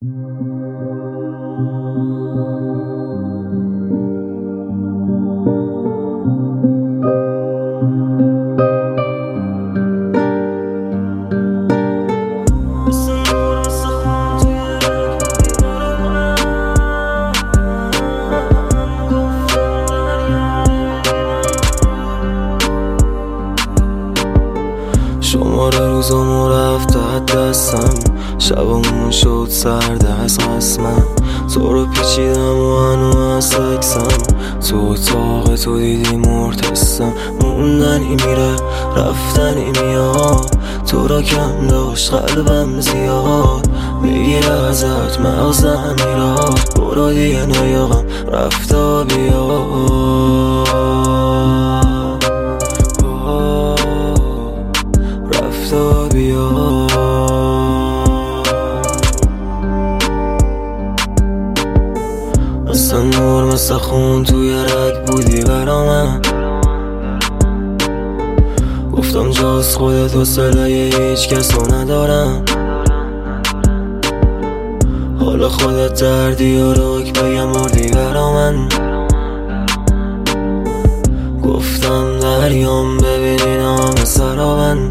شماره روزامو رفت دستم، شبامون شد سرد از قسمم. تو رو پیچیدم و هنو از سکسم، تو اتاق تو دیدی مرتسم. موندنی میره رفتنی میاد، تو را کم داشت قلبم زیاد. میگیره ازت مغزم میراد، برو دیگه نیاقم رفتا بیاد. رفتا بیاد. مثل نور مثل خون توی رگ بودی برا من. گفتم جاز خودت و صلای هیچ کسو ندارم. حالا خودت دردی و رک بگم مردی برا من. گفتم دریام ببینی نام سرابن.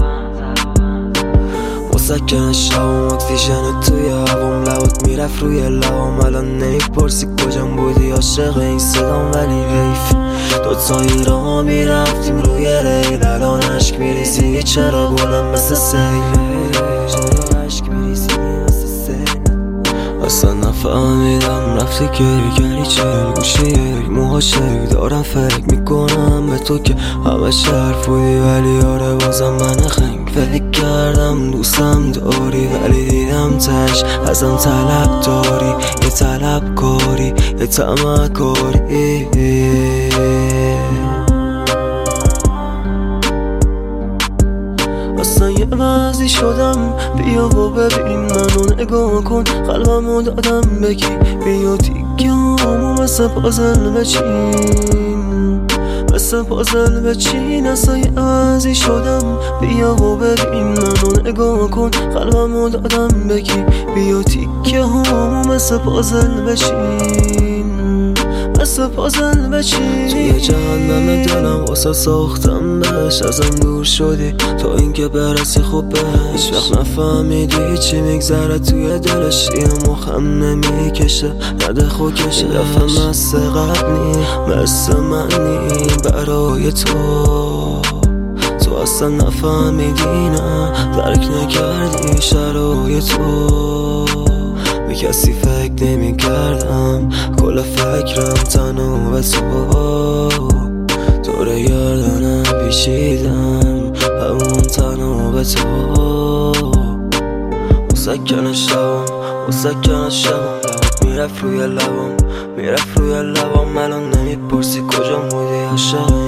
مسکن شبم اکسیژن توی هوام، لبات میرفت روی لبام. الان نمیپرسی کجام بودی عاشق این صدام، ولی حیف دوتایی را میرفتیم روی ریل. الان عشق میریزی چرا گلم مثل سیل، عشق میریزی مثل سیل. اصلا نفهمیدم رفتی گری چل گوشه موهاشک دارم فکر میکنم به تو که همه شرف بودی، ولی آره بازم من خنگ. فکر کردم دوستم داری ولی دیدم تش ازم طلب داری. یه طلب کاری یه طمع کاری. اصلا یه وضعی شدم، بیا و ببین منو نگاه کن. قلبمو دادم بگی بیا دیگه همو مثل پازل بچین، مثل پازل بچین. اصلا یه وضعی شدم، بیا و ببین منو نگاه کن. قلبمو دادم بگی بیا دیگه همو مثل پازل بچین، مثل پازل بچین. توی جهنم دلم واسه ساختم بهش، ازم دور شدی تا اینکه برسی خوب بهش. وقت نفهمیدی چی میگذره توی دلش، یه مخم نمیکشه نده خوکشه. دفعه مثل قبلی مثل منی برای تو اصلا نفهمیدی نه درک نکردی شرایط تو. به کسی فکر نمی کردم، کل فکرم تنها به تو رو گردنم پیچیدم، همون تنها به تو. مسکن شبم میرفت روی لبام، الان نمیپرسی کجا بودی عاشق